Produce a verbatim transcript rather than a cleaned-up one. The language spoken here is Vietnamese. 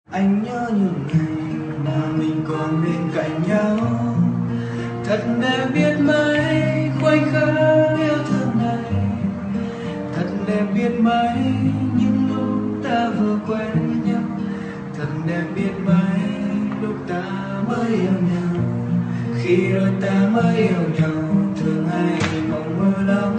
Anh nhớ những ngày mà mình còn bên cạnh nhau, thật đẹp biết mấy khoảnh khắc yêu thương này, thật đẹp biết mấy những lúc ta vừa quen nhau, thật đẹp biết mấy lúc ta mới yêu nhau. Khi đôi ta mới yêu nhau, thường hay mộng mơ lắm,